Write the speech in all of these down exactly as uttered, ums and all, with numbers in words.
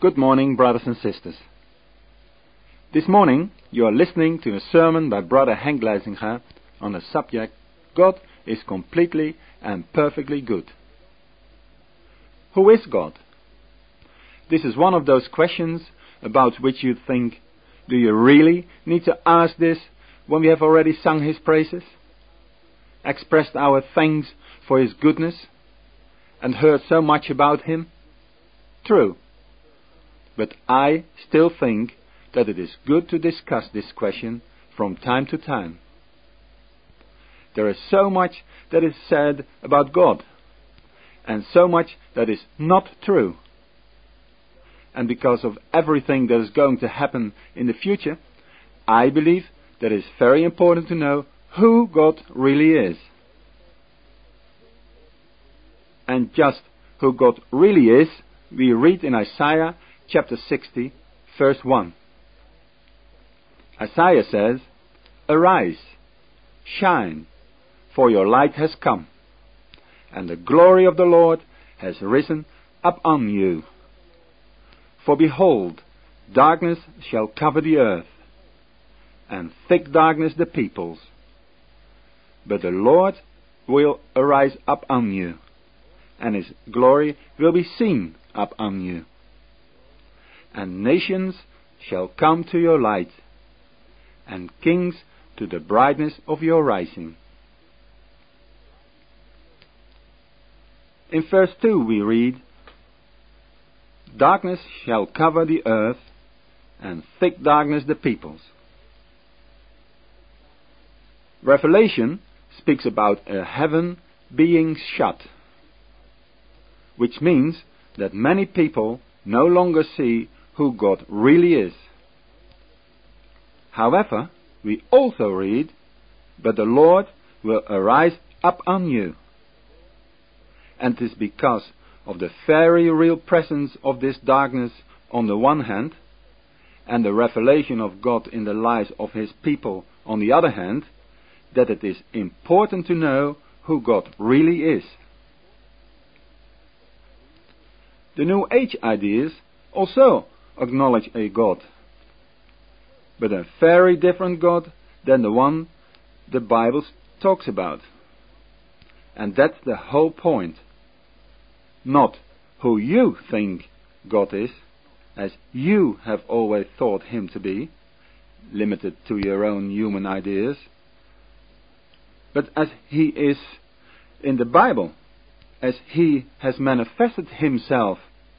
Good morning, brothers and sisters. This morning you are listening to a sermon by Brother Henk Leisinga on the subject, God is completely and perfectly good. Who is God? This is one of those questions about which you think, do you really need to ask this when we have already sung His praises, expressed our thanks for His goodness, and heard so much about Him? True. But I still think that it is good to discuss this question from time to time. There is so much that is said about God, and so much that is not true. And because of everything that is going to happen in the future, I believe that it is very important to know who God really is. And just who God really is, we read in Isaiah chapter sixty, verse one. Isaiah says, "Arise, shine, for your light has come, and the glory of the Lord has risen up on you. For behold, darkness shall cover the earth, and thick darkness the peoples. But the Lord will arise up on you, and His glory will be seen up on you. And nations shall come to your light, and kings to the brightness of your rising." In verse two we read, "Darkness shall cover the earth, and thick darkness the peoples." Revelation speaks about a heaven being shut, which means that many people no longer see who God really is. However, we also read, "But the Lord will arise up on you." And it is because of the very real presence of this darkness on the one hand, and the revelation of God in the lives of His people on the other hand, that it is important to know who God really is. The New Age ideas also acknowledge a God, but a very different God than the one the Bible talks about. And that's the whole point. Not who you think God is, as you have always thought Him to be, limited to your own human ideas, but as He is in the Bible, as He has manifested Himself.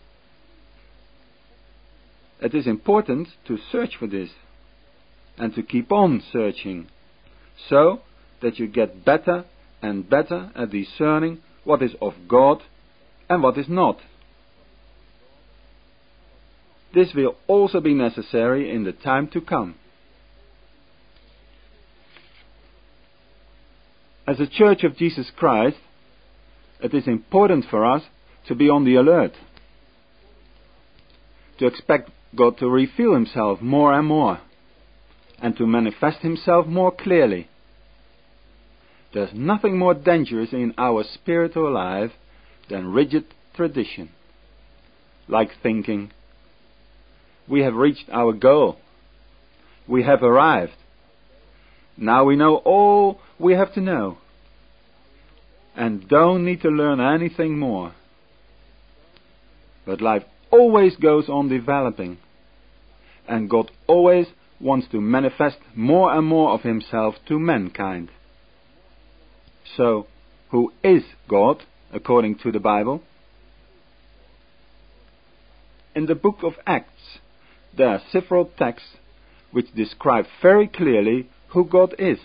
It is important to search for this, and to keep on searching, so that you get better and better at discerning what is of God and what is not. This will also be necessary in the time to come. As a Church of Jesus Christ, it is important for us to be on the alert, to expect God to reveal Himself more and more, and to manifest Himself more clearly. There's nothing more dangerous in our spiritual life than rigid tradition, like thinking, we have reached our goal, we have arrived, now we know all we have to know, and don't need to learn anything more. But life always goes on developing, and God always wants to manifest more and more of Himself to mankind. So, who is God according to the Bible? In the book of Acts, there are several texts which describe very clearly who God is.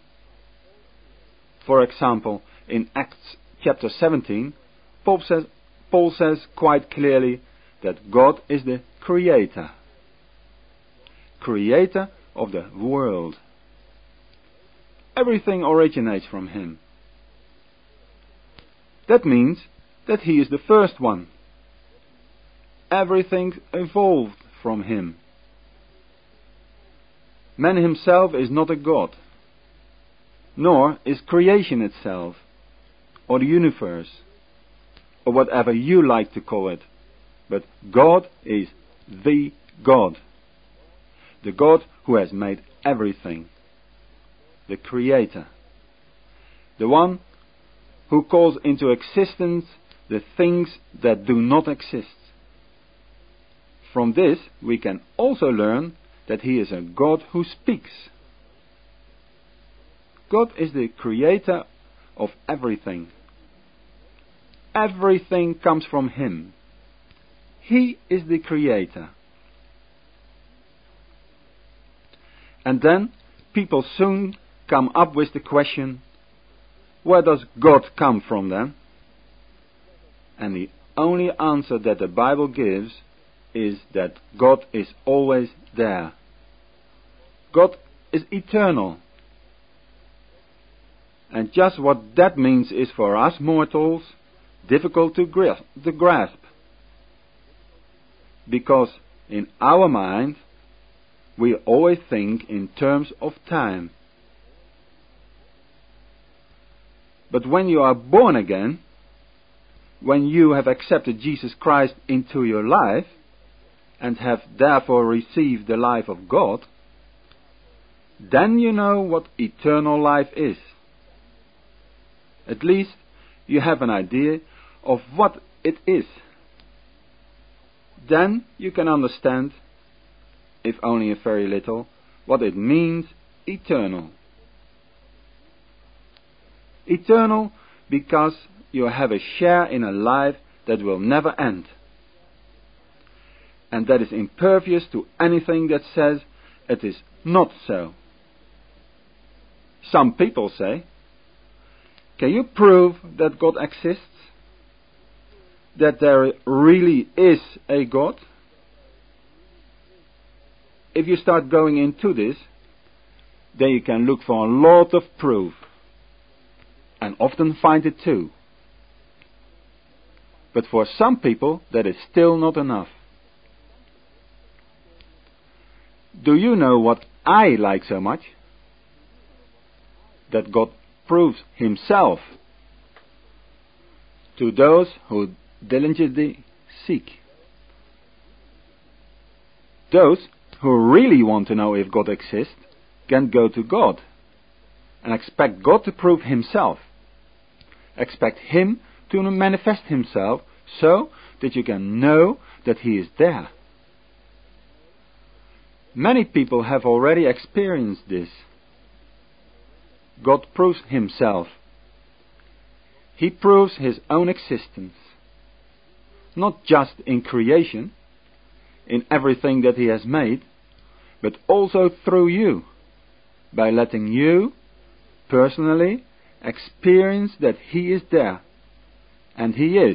For example, in Acts chapter seventeen, Paul says, Paul says quite clearly that God is the Creator. Creator of the world. Everything originates from Him. That means that He is the first one. Everything evolved from Him. Man himself is not a God, nor is creation itself, or the universe, or whatever you like to call it. But God is the God. The God who has made everything. The Creator. The one who calls into existence the things that do not exist. From this we can also learn that He is a God who speaks. God is the Creator of everything. Everything comes from Him. He is the Creator. And then people soon come up with the question, where does God come from then? And the only answer that the Bible gives is that God is always there. God is eternal. And just what that means is for us mortals difficult to grasp, to grasp. Because in our mind we always think in terms of time. But when you are born again, when you have accepted Jesus Christ into your life, and have therefore received the life of God, then you know what eternal life is. At least you have an idea of what it is. Then you can understand, if only a very little, what it means eternal. Eternal because you have a share in a life that will never end. And that is impervious to anything that says it is not so. Some people say, can you prove that God exists? That there really is a God? If you start going into this, then you can look for a lot of proof. And often find it too. But for some people that is still not enough. Do you know what I like so much? That God proves Himself to those who diligently seek. Those who really want to know if God exists can go to God and expect God to prove Himself. Expect Him to manifest Himself so that you can know that He is there. Many people have already experienced this. God proves Himself. He proves His own existence. Not just in creation, in everything that He has made, but also through you, by letting you, personally, experience that He is there. And He is.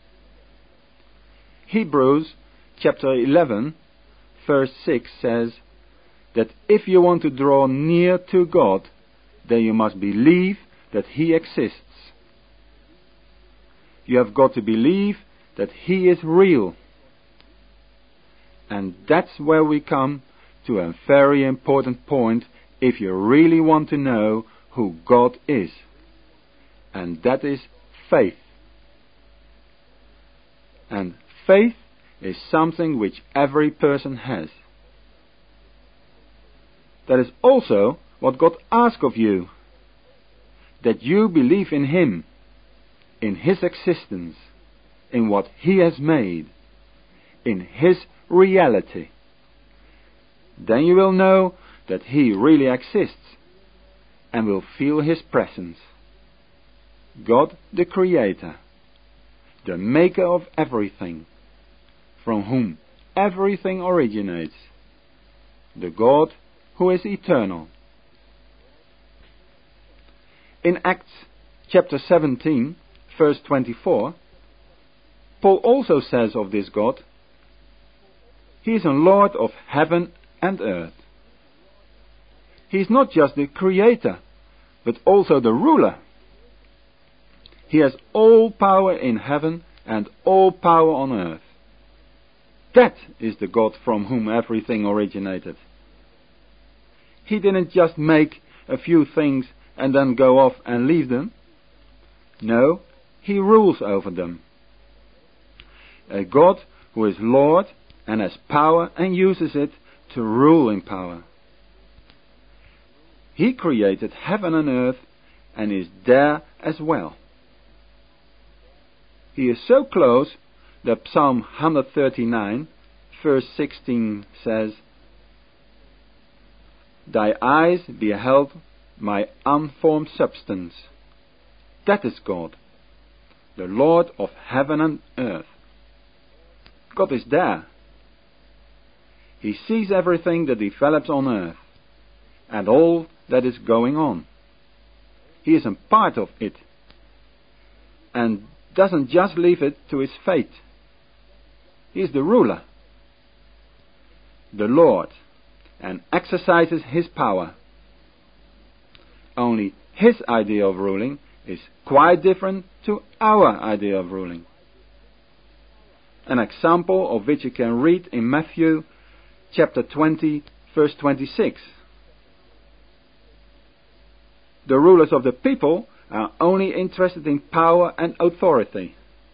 Hebrews chapter eleven verse six says that if you want to draw near to God, then you must believe that He exists. You have got to believe that He is real. And that's where we come to a very important point if you really want to know who God is. And that is faith. And faith is something which every person has. That is also what God asks of you. That you believe in Him, in His existence, in what He has made, in His reality. Then you will know that He really exists and will feel His presence. God the Creator, the Maker of everything, from whom everything originates, the God who is eternal. In Acts chapter seventeen, verse twenty-four, Paul also says of this God, He is a Lord of heaven and earth. He is not just the Creator, but also the ruler. He has all power in heaven and all power on earth. That is the God from whom everything originated. He didn't just make a few things and then go off and leave them. No, He rules over them. A God who is Lord and has power and uses it to rule in power. He created heaven and earth and is there as well. He is so close that Psalm one thirty-nine, verse sixteen says, "Thy eyes beheld my unformed substance." That is God, the Lord of heaven and earth. God is there. He sees everything that develops on earth and all that is going on. He is a part of it and doesn't just leave it to its fate. He is the ruler, the Lord, and exercises his power. Only his idea of ruling is quite different to our idea of ruling. An example of which you can read in Matthew chapter twenty, verse twenty-six. The rulers of the people are only interested in power and authority.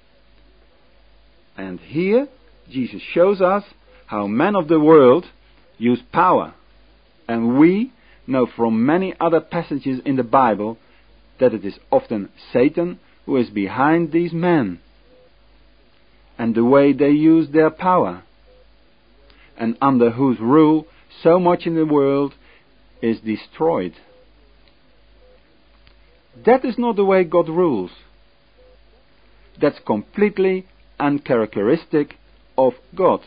And here Jesus shows us how men of the world use power. And we know from many other passages in the Bible that it is often Satan who is behind these men and the way they use their power, and under whose rule so much in the world is destroyed. That is not the way God rules. That's completely uncharacteristic of God.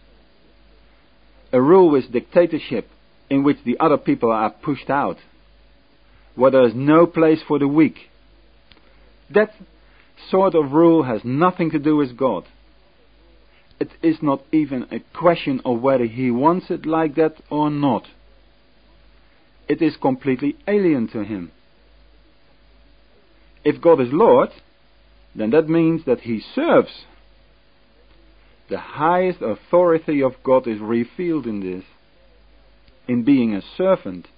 A rule with dictatorship in which the other people are pushed out, where there is no place for the weak. That sort of rule has nothing to do with God. It is not even a question of whether he wants it like that or not. It is completely alien to him. If God is Lord, then that means that he serves. The highest authority of God is revealed in this, in being a servant.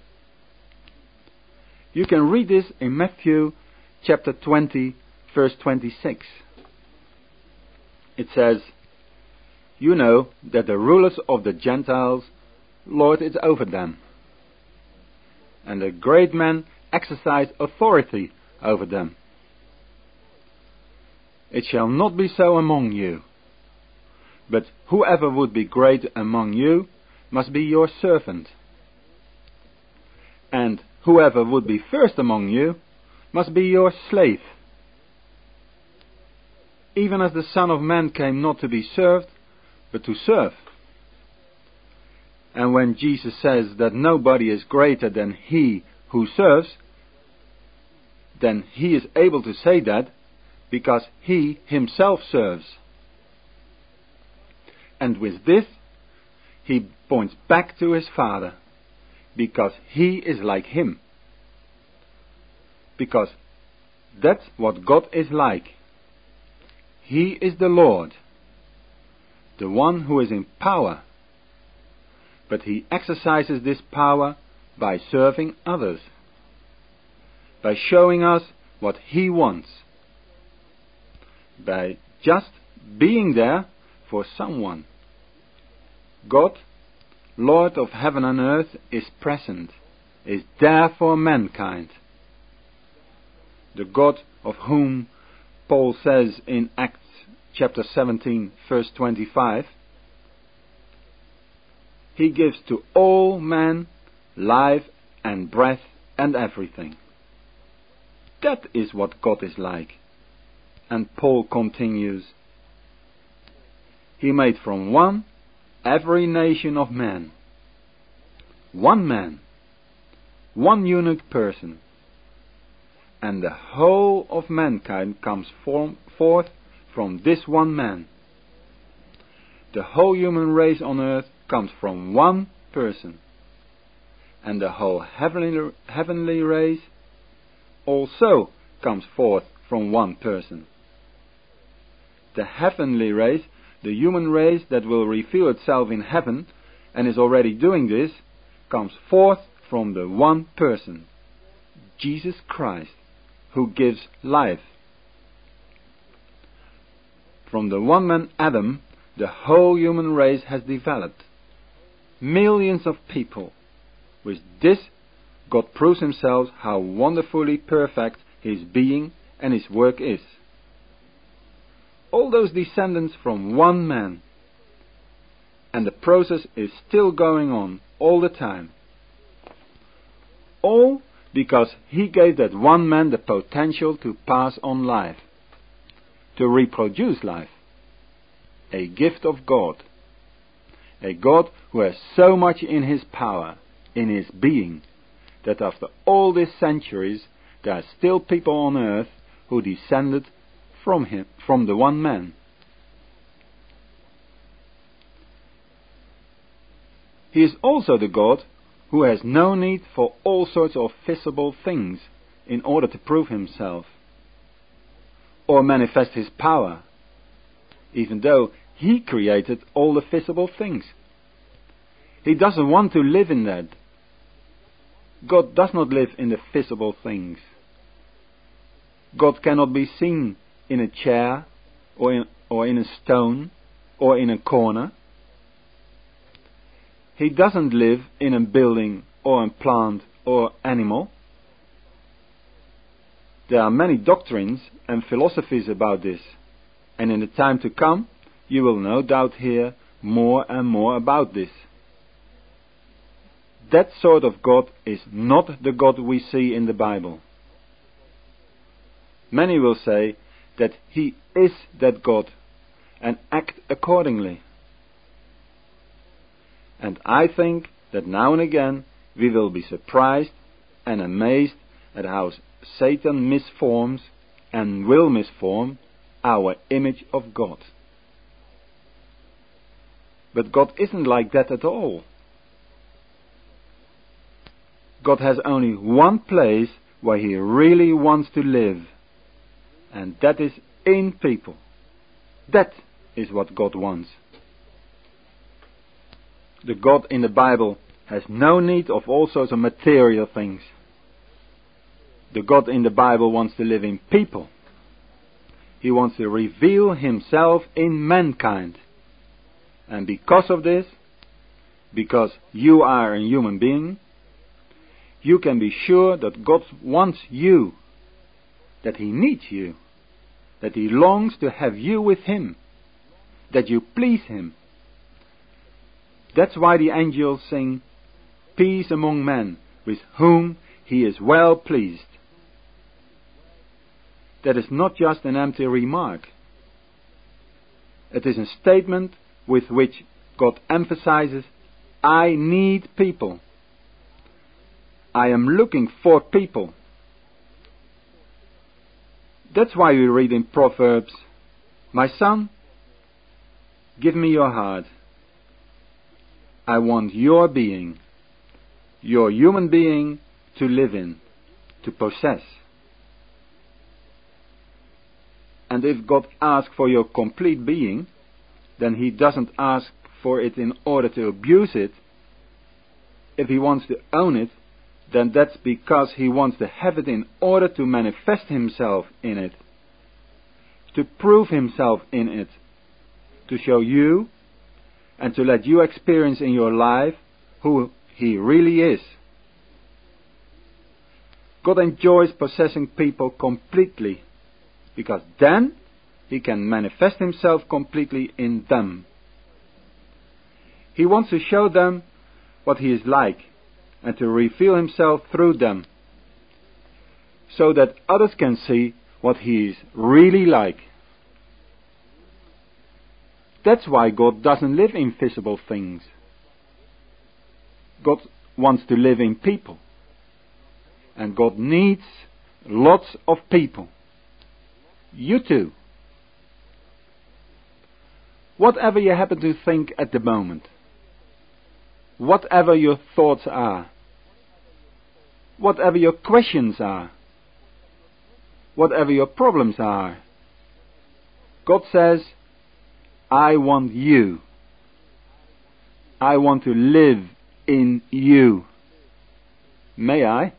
You can read this in Matthew chapter twenty, verse twenty-six. It says, "You know that the rulers of the Gentiles lord it over them, and the great men exercise authority over them. It shall not be so among you, but whoever would be great among you must be your servant, and whoever would be first among you must be your slave. Even as the Son of Man came not to be served, but to serve." And when Jesus says that nobody is greater than he who serves, then he is able to say that because he himself serves. And with this, he points back to his Father, because he is like him. Because that's what God is like. He is the Lord, the one who is in power, but he exercises this power by serving others, by showing us what he wants, by just being there for someone. God, Lord of heaven and earth, is present, is there for mankind. The God of whom Paul says in Acts chapter seventeen, verse twenty-five, "He gives to all men life and breath and everything." That is what God is like. And Paul continues, "He made from one every nation of men." One man, one unique person. And the whole of mankind comes form, forth from this one man. The whole human race on earth comes from one person. And the whole heavenly, heavenly race also comes forth from one person. The heavenly race, the human race that will reveal itself in heaven, and is already doing this, comes forth from the one person, Jesus Christ, who gives life. From the one man Adam, the whole human race has developed. Millions of people. With this, God proves himself how wonderfully perfect his being and his work is. All those descendants from one man. And the process is still going on all the time. All because he gave that one man the potential to pass on life, to reproduce life. A gift of God. A God who has so much in his power, in his being, that after all these centuries there are still people on earth who descended from him, from the one man. He is also the God who has no need for all sorts of visible things in order to prove himself or manifest his power, even though he created all the visible things. He doesn't want to live in that. God does not live in the visible things. God cannot be seen in a chair or in, or in a stone or in a corner. He doesn't live in a building or a plant or animal. There are many doctrines and philosophies about this, and in the time to come you will no doubt hear more and more about this. That sort of God is not the God we see in the Bible. Many will say that he is that God and act accordingly. And I think that now and again we will be surprised and amazed at how Satan misforms and will misform our image of God. But God isn't like that at all. God has only one place where he really wants to live, and that is in people. That is what God wants. The God in the Bible has no need of all sorts of material things. The God in the Bible wants to live in people. He wants to reveal himself in mankind. And because of this, because you are a human being, you can be sure that God wants you, that he needs you, that he longs to have you with him, that you please him. That's why the angels sing, "Peace among men, with whom he is well pleased." That is not just an empty remark. It is a statement with which God emphasizes, I need people. I am looking for people. That's why we read in Proverbs, "My son, give me your heart. I want your being, your human being to live in, to possess." And if God asks for your complete being, then he doesn't ask for it in order to abuse it. If he wants to own it, then that's because he wants to have it in order to manifest himself in it, to prove himself in it, to show you and to let you experience in your life who he really is. God enjoys possessing people completely, because then he can manifest himself completely in them. He wants to show them what he is like and to reveal himself through them, so that others can see what he is really like. That's why God doesn't live in visible things. God wants to live in people. And God needs lots of people. You too. Whatever you happen to think at the moment, whatever your thoughts are, whatever your questions are, whatever your problems are, God says, I want you. I want to live in you. May I?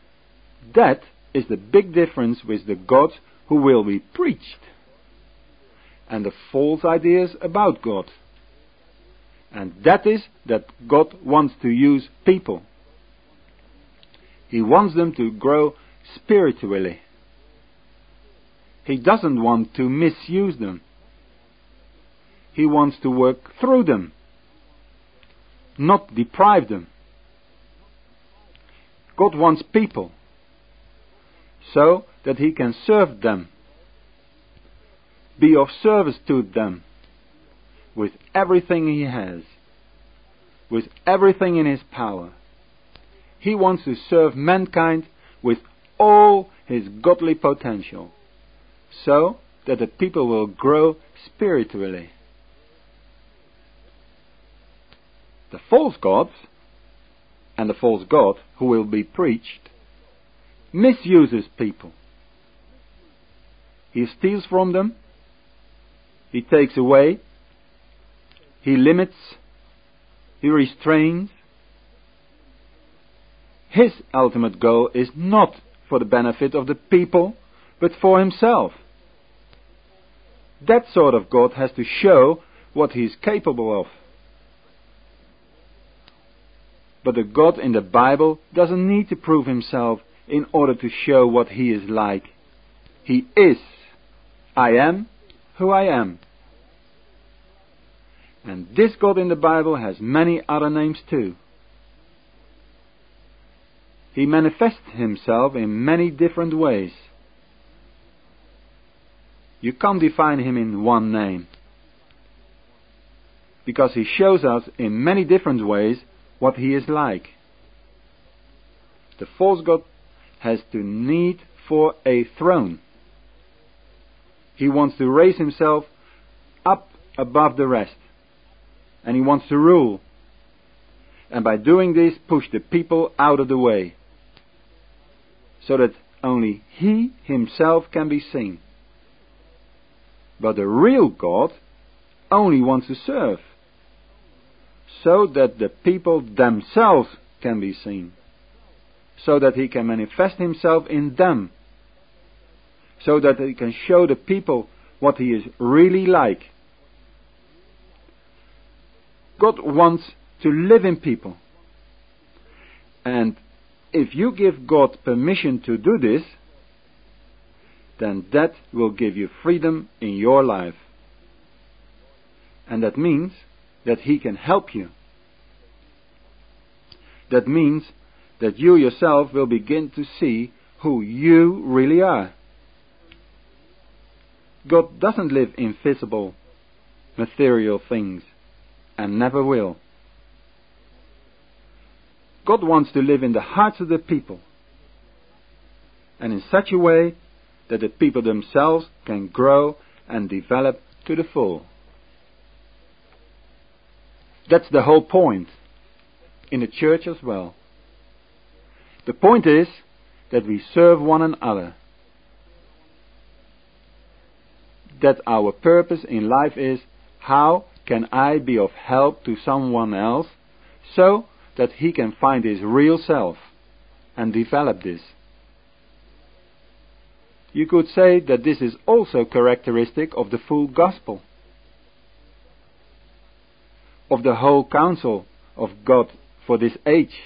That is the big difference with the God who will be preached. and the false ideas about God. And that is that God wants to use people. He wants them to grow spiritually. He doesn't want to misuse them. He wants to work through them, not deprive them. God wants people so that He can serve them, be of service to them with everything He has, with everything in His power. He wants to serve mankind with all His godly potential, so that the people will grow spiritually. The false gods and the false God who will be preached misuses people. He steals from them, he takes away, he limits, he restrains. His ultimate goal is not for the benefit of the people, but for himself. That sort of God has to show what he is capable of. But the God in the Bible doesn't need to prove himself in order to show what he is like. He is. I am who I am. And this God in the Bible has many other names too. He manifests himself in many different ways. You can't define him in one name, because he shows us in many different ways what he is like. The false God has the need for a throne. He wants to raise himself up above the rest, and he wants to rule, and by doing this push the people out of the way, so that only he himself can be seen. But the real God only wants to serve, so that the people themselves can be seen, so that he can manifest himself in them, so that he can show the people what he is really like. God wants to live in people, and if you give God permission to do this, then that will give you freedom in your life. And that means that he can help you. That means that you yourself will begin to see who you really are. God doesn't live in visible, material things, and never will. God wants to live in the hearts of the people, and in such a way that the people themselves can grow and develop to the full. That's the whole point in the church as well. The point is that we serve one another. That our purpose in life is, how can I be of help to someone else so that he can find his real self and develop this. You could say that this is also characteristic of the full gospel, of the whole counsel of God for this age.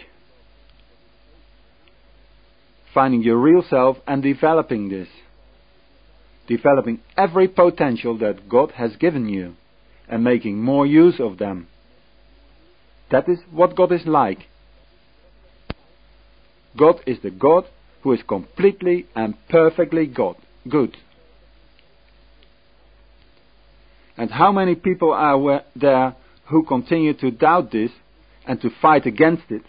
Finding your real self and developing this. Developing every potential that God has given you and making more use of them. That is what God is like. God is the God who is completely and perfectly God, good. And how many people are there who continue to doubt this and to fight against it?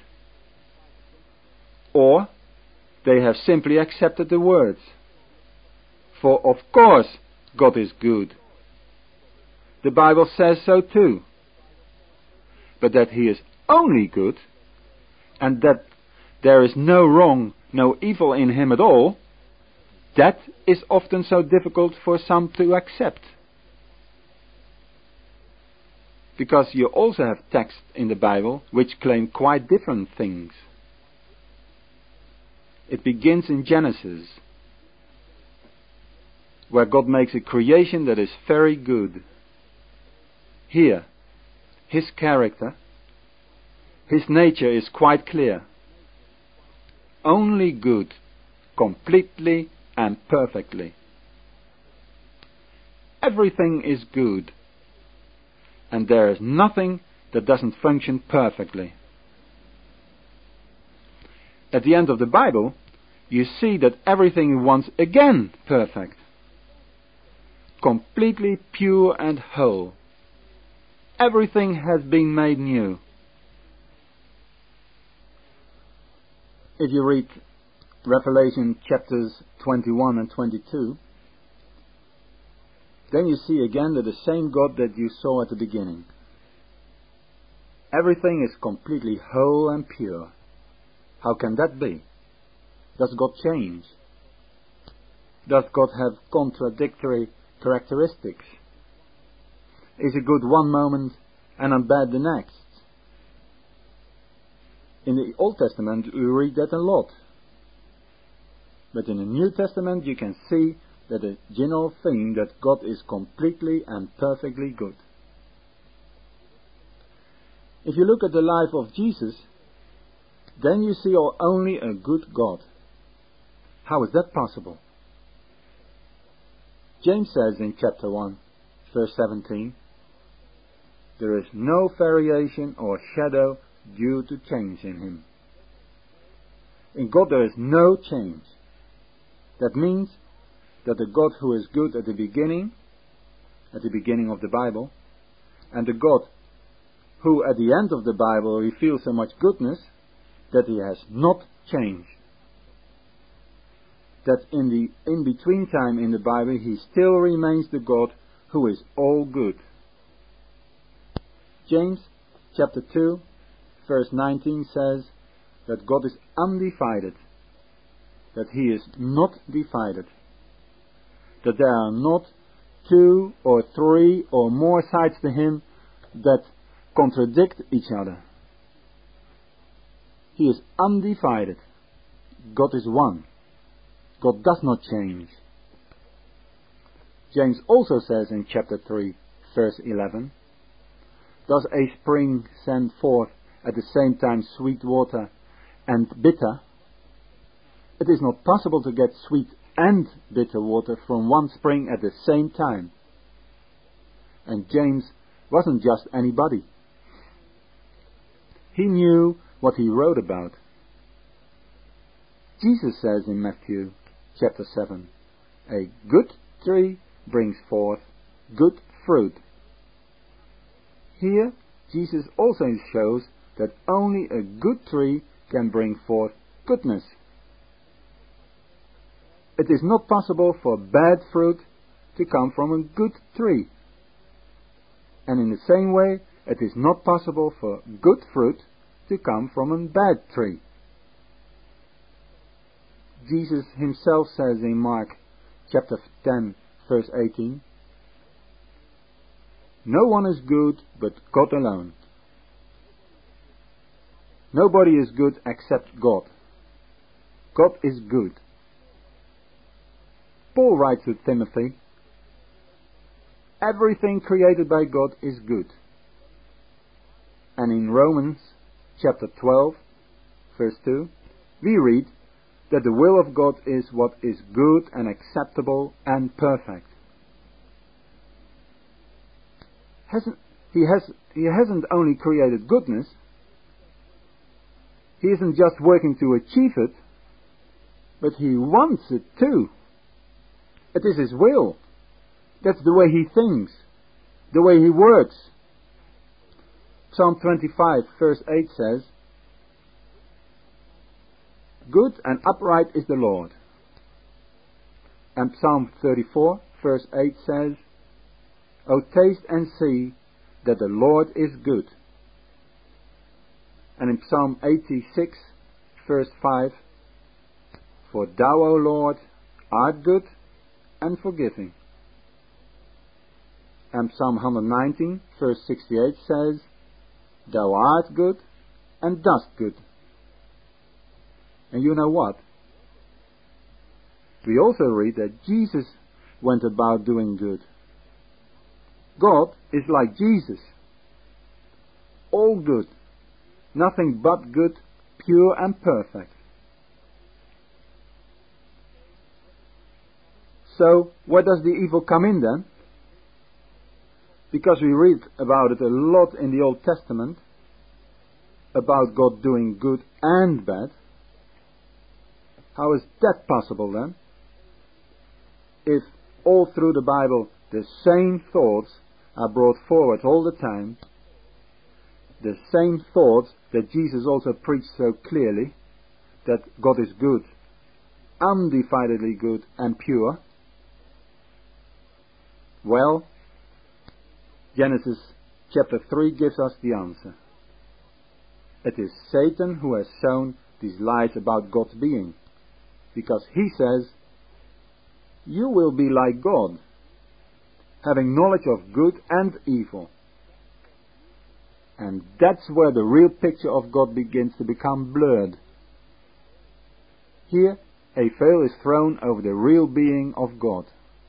Or they have simply accepted the words. For of course God is good. The Bible says so too. But that he is only good, and that there is no wrong, no evil in him at all, that is often so difficult for some to accept. Because you also have texts in the Bible which claim quite different things. It begins in Genesis. where God makes a creation that is very good. Here, His character, His nature is quite clear. Only good, completely and perfectly. Everything is good, and there is nothing that doesn't function perfectly. At the end of the Bible, you see that everything is once again perfect, completely pure and whole. Everything has been made new. If you read Revelation chapters twenty-one and twenty-two, then you see again that the same God that you saw at the beginning. Everything is completely whole and pure. How can that be? Does God change? Does God have contradictory characteristics? Is He good one moment and bad the next? In the Old Testament we read that a lot. But in the New Testament you can see that a general thing that God is completely and perfectly good. If you look at the life of Jesus, then you see only a good God. How is that possible? James says in chapter one, verse seventeen, there is no variation or shadow due to change in Him. In God there is no change. That means that the God who is good at the beginning, at the beginning of the Bible, and the God who at the end of the Bible reveals so much goodness, that He has not changed. That in the in-between time in the Bible He still remains the God who is all good. James chapter two verse nineteen says that God is undivided, that He is not divided, that there are not two or three or more sides to Him that contradict each other. He is undivided. God is one. God does not change. James also says in chapter three, verse eleven, does a spring send forth at the same time sweet water and bitter? It is not possible to get sweet and bitter water from one spring at the same time. And James wasn't just anybody. He knew what he wrote about. Jesus says in Matthew chapter seven, a good tree brings forth good fruit. Here, Jesus also shows that only a good tree can bring forth goodness. It is not possible for bad fruit to come from a good tree. And in the same way, it is not possible for good fruit to come from a bad tree. Jesus Himself says in Mark chapter ten, verse eighteen, no one is good but God alone. Nobody is good except God. God is good. Paul writes to Timothy, everything created by God is good. And in Romans chapter twelve, verse two, we read that the will of God is what is good and acceptable and perfect. Hasn't, he, has, he hasn't only created goodness, He isn't just working to achieve it, but He wants it too. It is His will. That's the way He thinks, the way He works. Psalm twenty-five, verse eight says, good and upright is the Lord. And Psalm thirty-four, verse eight says, O taste and see that the Lord is good. And in Psalm eighty-six, verse five, for thou, O Lord, art good and forgiving. And Psalm one nineteen, verse sixty-eight says, thou art good and dost good. And you know what? We also read that Jesus went about doing good. God is like Jesus. All good. Nothing but good, pure and perfect. So, where does the evil come in then? Because we read about it a lot in the Old Testament, about God doing good and bad. How is that possible then? If all through the Bible the same thoughts are brought forward all the time, the same thoughts that Jesus also preached so clearly, that God is good, undividedly good and pure. Well, Genesis chapter three gives us the answer. It is Satan who has sown these lies about God's being, because he says, you will be like God, having knowledge of good and evil. And that's where the real picture of God begins to become blurred. Here, a veil is thrown over the real being of God.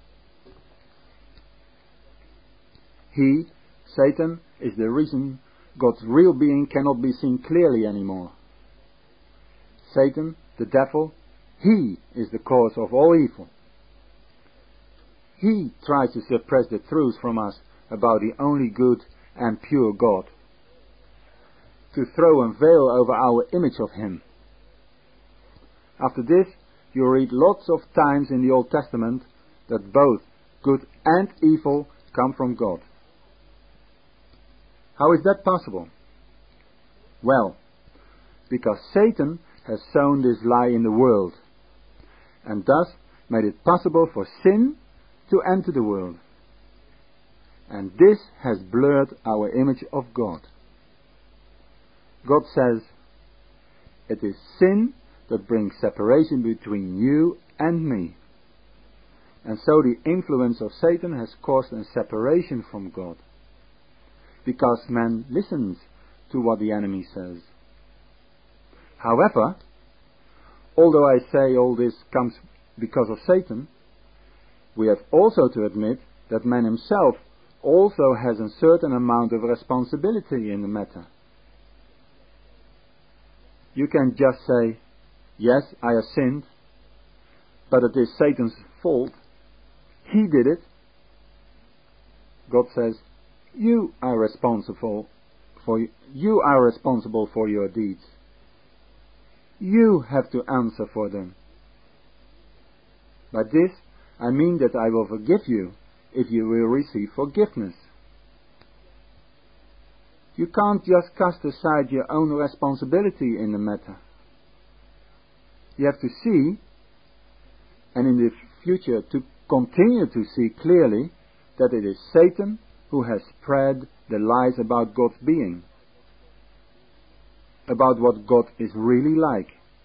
He, Satan, is the reason God's real being cannot be seen clearly anymore. Satan, the devil, he is the cause of all evil. He tries to suppress the truth from us about the only good and pure God, to throw a veil over our image of him. After this, you read lots of times in the Old Testament that both good and evil come from God. How is that possible? Well, because Satan has sown this lie in the world, and thus made it possible for sin to enter the world. And this has blurred our image of God. God says, it is sin that brings separation between you and me. And so the influence of Satan has caused a separation from God, because man listens to what the enemy says. However, although I say all this comes because of Satan, we have also to admit that man himself also has a certain amount of responsibility in the matter. You can just say, yes, I have sinned, but it is Satan's fault. He did it. God says, you are responsible for you are responsible for your deeds. You have to answer for them. By this, I mean that I will forgive you if you will receive forgiveness. You can't just cast aside your own responsibility in the matter. You have to see, and in the future to continue to see clearly, that it is Satan who has spread the lies about God's being, about what God is really like.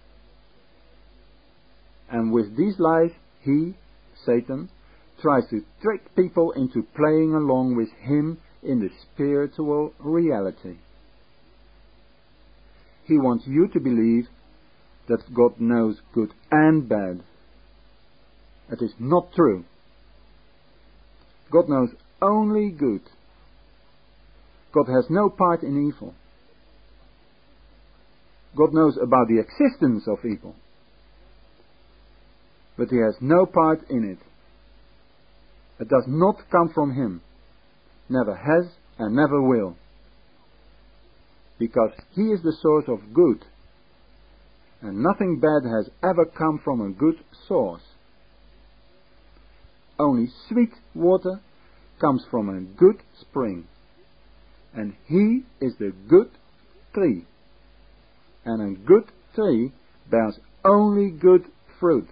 And with these lies, he, Satan, tries to trick people into playing along with him in the spiritual reality. He wants you to believe that God knows good and bad. It is not true. God knows only good. God has no part in evil. God knows about the existence of evil, but he has no part in it. It does not come from him, never has and never will, because he is the source of good, and nothing bad has ever come from a good source. Only sweet water comes from a good spring, and he is the good tree, and a good tree bears only good fruit.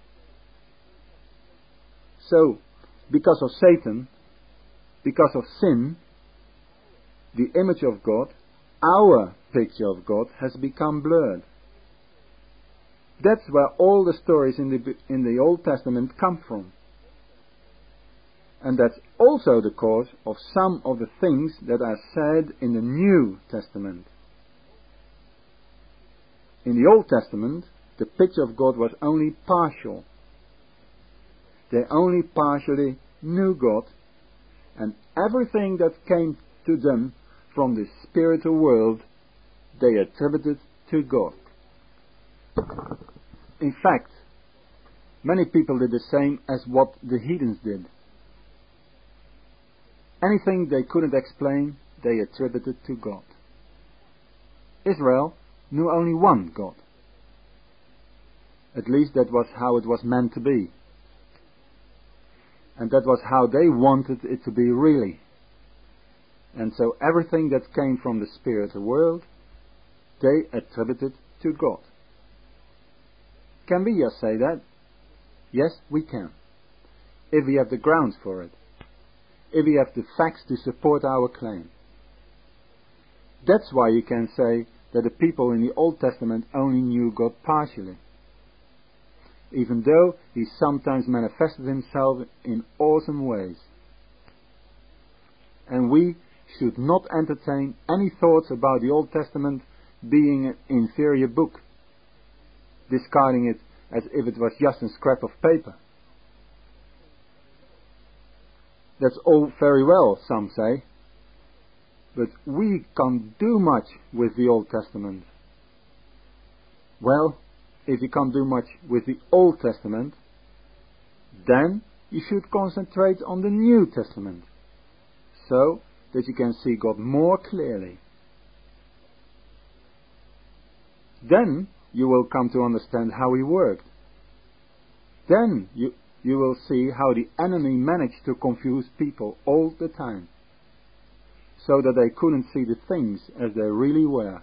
So, because of Satan, because of sin, the image of God, our picture of God, has become blurred. That's where all the stories in the in the Old Testament come from. And that's also the cause of some of the things that are said in the New Testament. In the Old Testament, the picture of God was only partial. they only partially knew God, and everything that came to them from the spiritual world they attributed to God. In fact, many people did the same as what the heathens did. Anything they couldn't explain, they attributed to God. Israel knew only one God. At least that was how it was meant to be. And that was how they wanted it to be really. And so everything that came from the spiritual world, they attributed to God. Can we just say that? Yes, we can. If we have the grounds for it. If we have the facts to support our claim. That's why you can say that the people in the Old Testament only knew God partially, even though He sometimes manifested Himself in awesome ways. And we should not entertain any thoughts about the Old Testament being an inferior book, discarding it as if it was just a scrap of paper. That's all very well, some say, but we can't do much with the Old Testament. Well, if you can't do much with the Old Testament, then you should concentrate on the New Testament, so that you can see God more clearly. Then you will come to understand how He worked. Then you, you will see how the enemy managed to confuse people all the time, so that they couldn't see the things as they really were.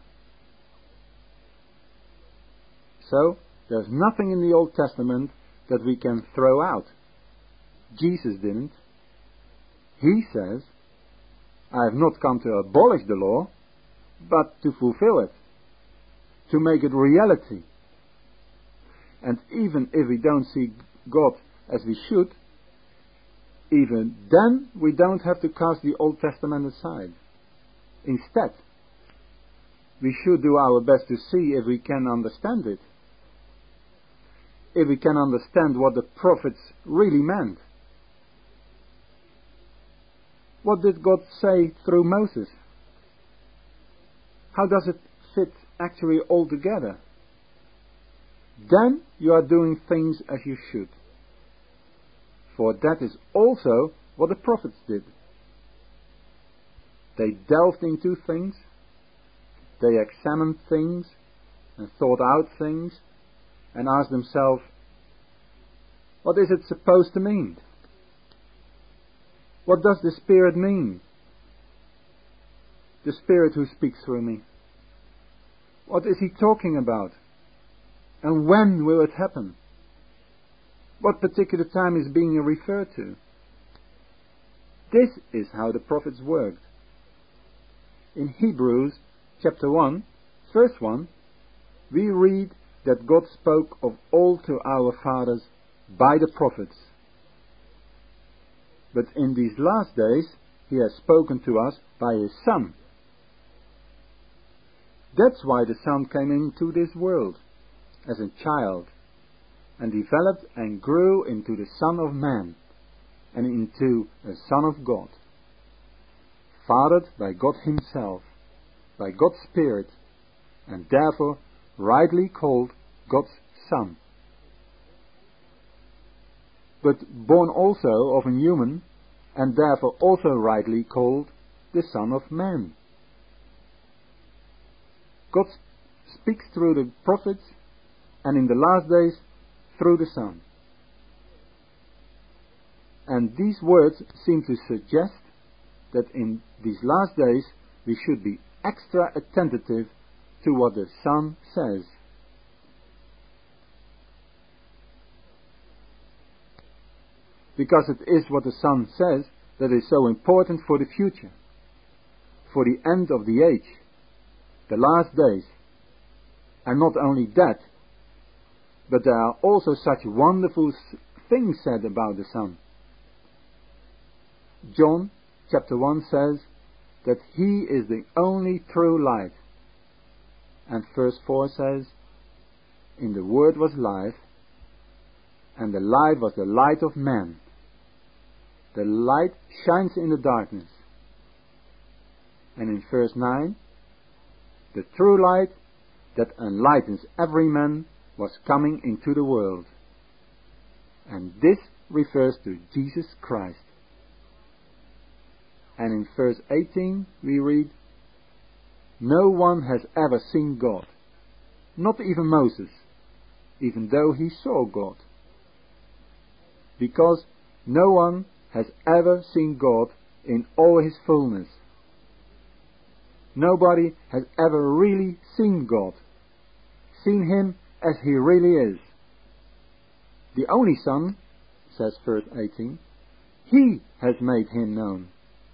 So, there's nothing in the Old Testament that we can throw out. Jesus didn't. He says, I have not come to abolish the law, but to fulfill it, to make it reality. And even if we don't see God as we should, even then we don't have to cast the Old Testament aside. Instead, we should do our best to see if we can understand it. If we can understand what the prophets really meant. What did God say through Moses? How does it fit actually all together? Then you are doing things as you should. For that is also what the prophets did. They delved into things, they examined things, and thought out things, and asked themselves, what is it supposed to mean? What does the Spirit mean? The Spirit who speaks through me. What is He talking about? And when will it happen? What particular time is being referred to? This is how the prophets worked. In Hebrews chapter one, verse one, we read that God spoke of old to our fathers by the prophets. But in these last days He has spoken to us by His Son. That's why the Son came into this world as a child, and developed and grew into the Son of Man, and into a Son of God, fathered by God Himself, by God's Spirit, and therefore rightly called God's Son. But born also of a human, and therefore also rightly called the Son of Man. God speaks through the prophets, and in the last days through the Son. And these words seem to suggest that in these last days we should be extra attentive to what the Son says. Because it is what the Son says that is so important for the future, for the end of the age, the last days. And not only that, but there are also such wonderful things said about the Son. John chapter one says that He is the only true light. And verse four says, in the Word was life, and the light was the light of men. The light shines in the darkness. And in verse nine, the true light that enlightens every man was coming into the world. And this refers to Jesus Christ. And in verse eighteen we read, no one has ever seen God, not even Moses, even though he saw God. Because no one has ever seen God in all his fullness. Nobody has ever really seen God, seen him as he really is. The only Son, says verse eighteen, he has made him known.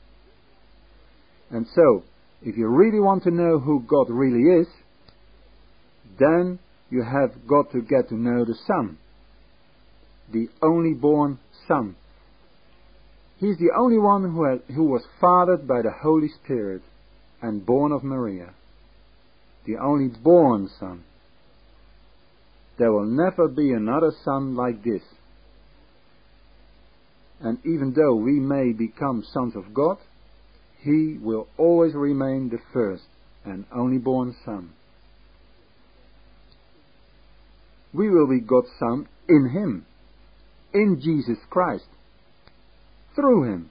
And so, if you really want to know who God really is, then you have got to get to know the Son, the only born Son. He is the only one who, has, who was fathered by the Holy Spirit and born of Maria, the only born Son. There will never be another Son like this. And even though we may become sons of God, he will always remain the first and only born Son. We will be God's Son in him, in Jesus Christ, through him.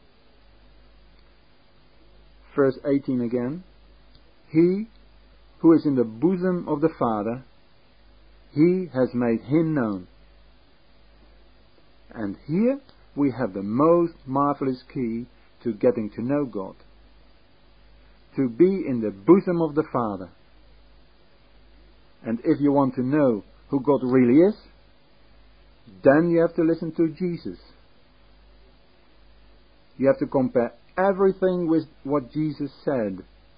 Verse eighteen again, he who is in the bosom of the Father, he has made him known. And here we have the most marvelous key to getting to know God. To be in the bosom of the Father. And if you want to know who God really is, then you have to listen to Jesus. You have to compare everything with what Jesus said.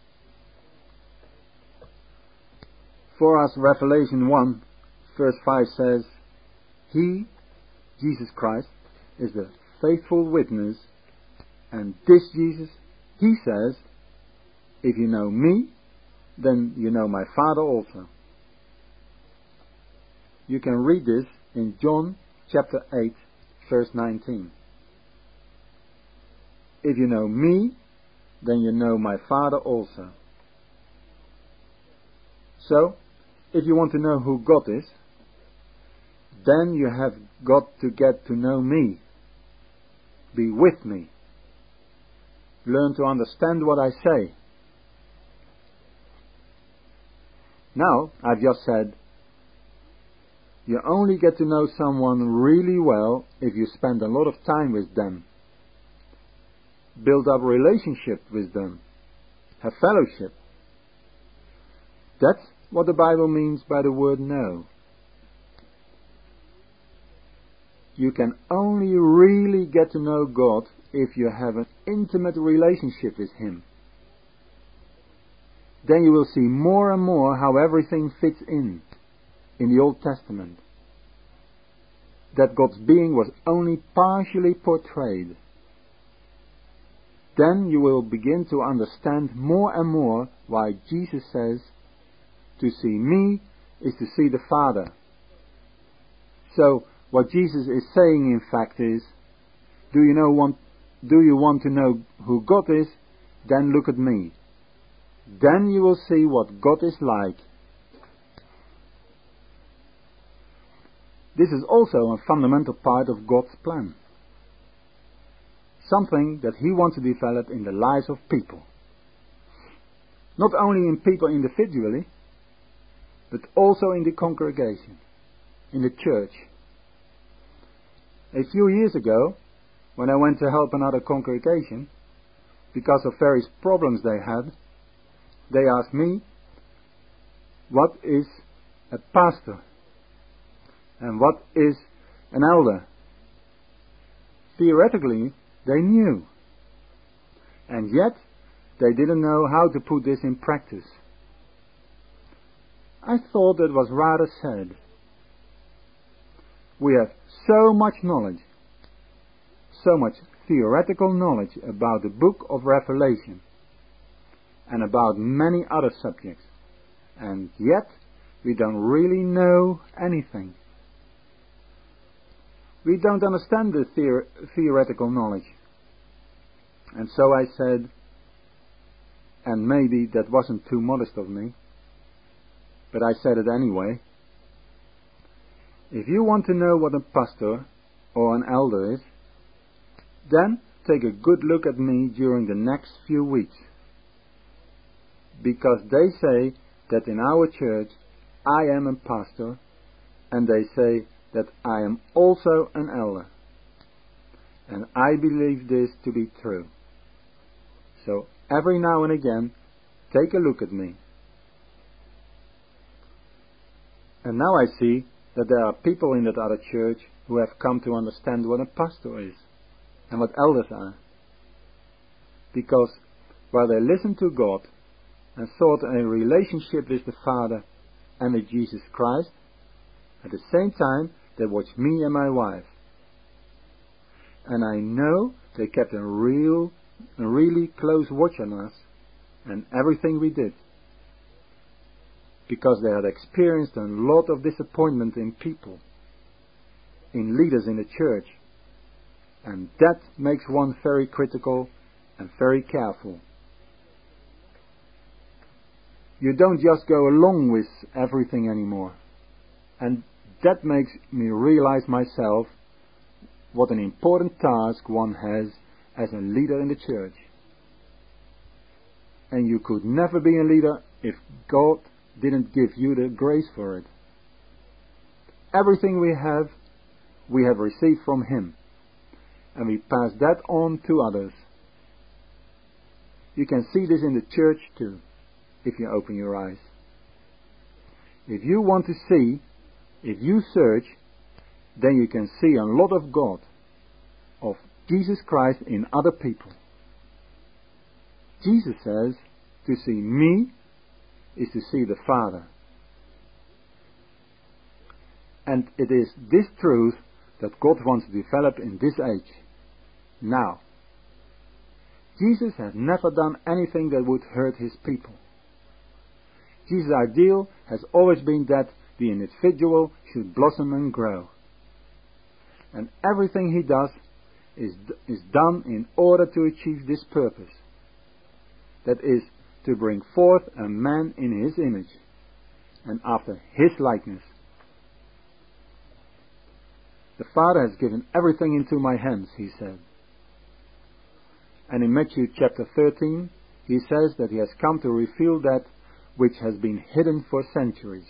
For us, Revelation one, verse five says, he, Jesus Christ, is the faithful witness, and this Jesus, he says, if you know me, then you know my Father also. You can read this in John chapter eight, verse nineteen. If you know me, then you know my Father also. So, if you want to know who God is, then you have got to get to know me. Be with me. Learn to understand what I say. Now, I've just said, you only get to know someone really well if you spend a lot of time with them. Build up a relationship with them. Have fellowship. That's what the Bible means by the word know. You can only really get to know God if you have an intimate relationship with him. Then you will see more and more how everything fits in, in the Old Testament. That God's being was only partially portrayed. Then you will begin to understand more and more why Jesus says, to see me is to see the Father. So, what Jesus is saying in fact is, do you know want, do you want to know who God is? Then look at me. Then you will see what God is like. This is also a fundamental part of God's plan. Something that he wants to develop in the lives of people. Not only in people individually, but also in the congregation, in the church. A few years ago, when I went to help another congregation, because of various problems they had, they asked me, what is a pastor? And what is an elder? Theoretically, they knew. And yet, they didn't know how to put this in practice. I thought that was rather sad. We have so much knowledge, so much theoretical knowledge about the book of Revelation and about many other subjects, and yet we don't really know anything. We don't understand the theor- theoretical knowledge. And so I said, and maybe that wasn't too modest of me, but I said it anyway. If you want to know what a pastor or an elder is, then take a good look at me during the next few weeks. Because they say that in our church I am a pastor, and they say that I am also an elder. And I believe this to be true. So every now and again, take a look at me. And now I see that there are people in that other church who have come to understand what a pastor is and what elders are. Because while they listened to God and sought a relationship with the Father and with Jesus Christ, at the same time they watched me and my wife. And I know they kept a real, a really close watch on us and everything we did. Because they had experienced a lot of disappointment in people, in leaders in the church, and that makes one very critical and very careful. You don't just go along with everything anymore, and that makes me realize myself what an important task one has as a leader in the church. And you could never be a leader if God didn't give you the grace for it. Everything we have, we have received from Him, and we pass that on to others. You can see this in the church too, if you open your eyes. If you want to see, if you search, then you can see a lot of God, of Jesus Christ in other people. Jesus says, to see me is to see the Father. And it is this truth that God wants to develop in this age. Now, Jesus has never done anything that would hurt His people. Jesus' ideal has always been that the individual should blossom and grow. And everything He does is, is done in order to achieve this purpose. That is, to bring forth a man in His image and after His likeness. The Father has given everything into my hands, He said. And in Matthew chapter thirteen, He says that He has come to reveal that which has been hidden for centuries.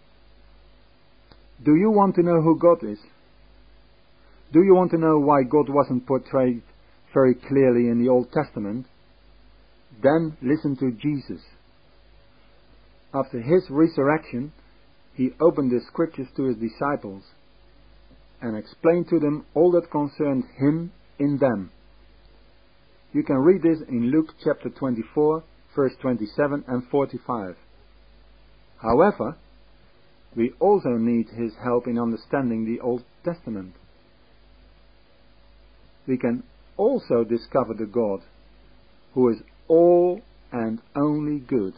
Do you want to know who God is? Do you want to know why God wasn't portrayed very clearly in the Old Testament? Then listen to Jesus. After His resurrection, He opened the scriptures to His disciples and explained to them all that concerned Him in them. You can read this in Luke chapter twenty-four, verse twenty-seven and forty-five. However, we also need His help in understanding the Old Testament. We can also discover the God who is all and only good.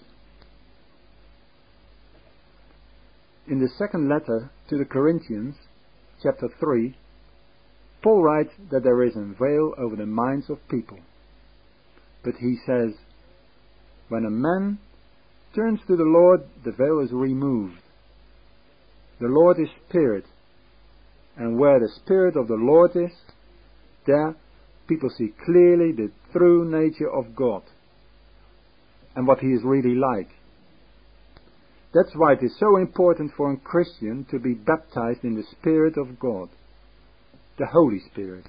In the second letter to the Corinthians, chapter three, Paul writes that there is a veil over the minds of people. But he says, when a man turns to the Lord, the veil is removed. The Lord is Spirit, and where the Spirit of the Lord is, there people see clearly the true nature of God and what He is really like. That's why it is so important for a Christian to be baptized in the Spirit of God, the Holy Spirit.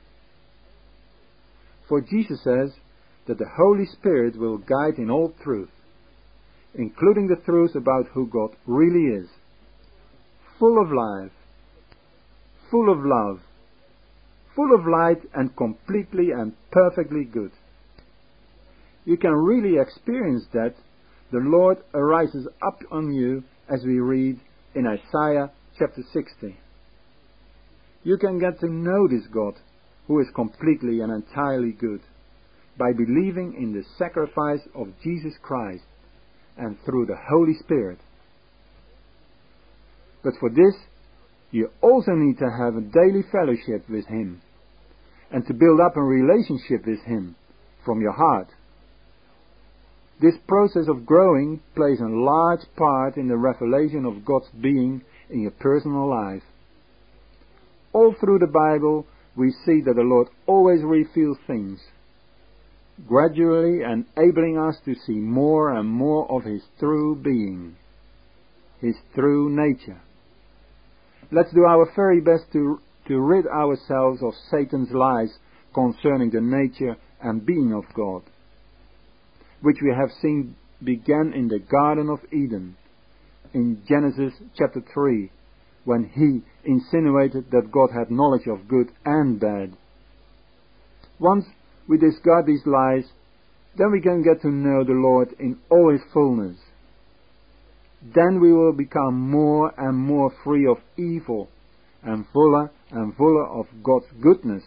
For Jesus says that the Holy Spirit will guide in all truth, including the truth about who God really is, full of life, full of love, full of light and completely and perfectly good. You can really experience that the Lord arises up on you as we read in Isaiah chapter sixty. You can get to know this God who is completely and entirely good by believing in the sacrifice of Jesus Christ and through the Holy Spirit. But for this, you also need to have a daily fellowship with Him and to build up a relationship with Him from your heart. This process of growing plays a large part in the revelation of God's being in your personal life. All through the Bible we see that the Lord always reveals things, gradually enabling us to see more and more of His true being, His true nature. Let's do our very best to, to rid ourselves of Satan's lies concerning the nature and being of God, which we have seen began in the Garden of Eden, in Genesis chapter three, when he insinuated that God had knowledge of good and bad. Once we discard these lies, then we can get to know the Lord in all His fullness. Then we will become more and more free of evil and fuller and fuller of God's goodness.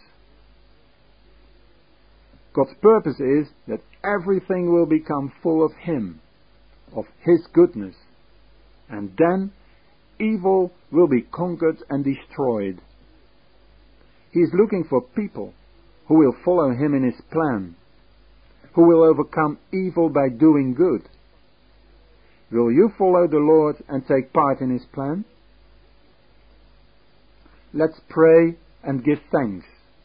God's purpose is that everything will become full of Him, of His goodness, and then evil will be conquered and destroyed. He is looking for people who will follow Him in His plan, who will overcome evil by doing good. Will you follow the Lord and take part in His plan? Let's pray and give thanks.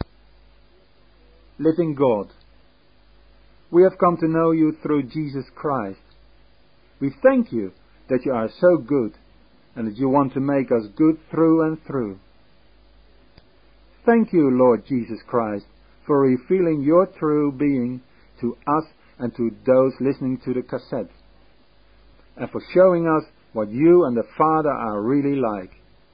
Living God, we have come to know You through Jesus Christ. We thank You that You are so good and that You want to make us good through and through. Thank You, Lord Jesus Christ, for revealing Your true being to us and to those listening to the cassette, and for showing us what You and the Father are really like.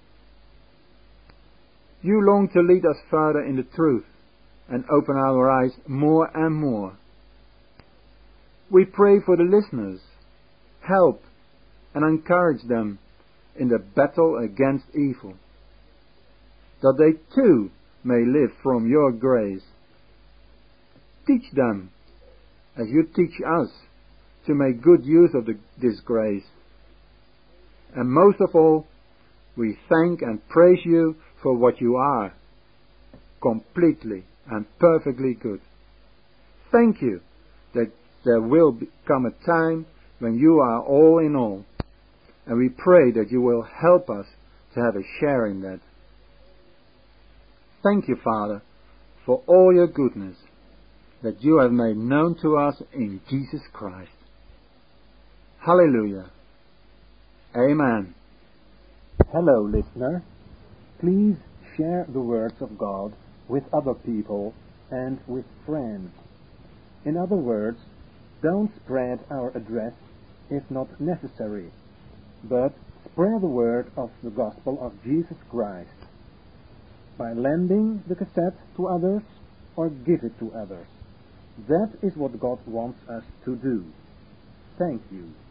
You long to lead us further in the truth and open our eyes more and more. We pray for the listeners. Help and encourage them in the battle against evil, that they too may live from Your grace. Teach them, as You teach us, to make good use of the, this grace. And most of all, we thank and praise You for what You are, completely and perfectly good. Thank You that there will come a time when You are all in all, and we pray that You will help us to have a share in that. Thank You, Father, for all Your goodness that You have made known to us in Jesus Christ. Hallelujah. Amen. Hello, listener. Please share the words of God with other people and with friends. In other words, don't spread our address if not necessary, but spread the word of the gospel of Jesus Christ by lending the cassette to others or give it to others. That is what God wants us to do. Thank you.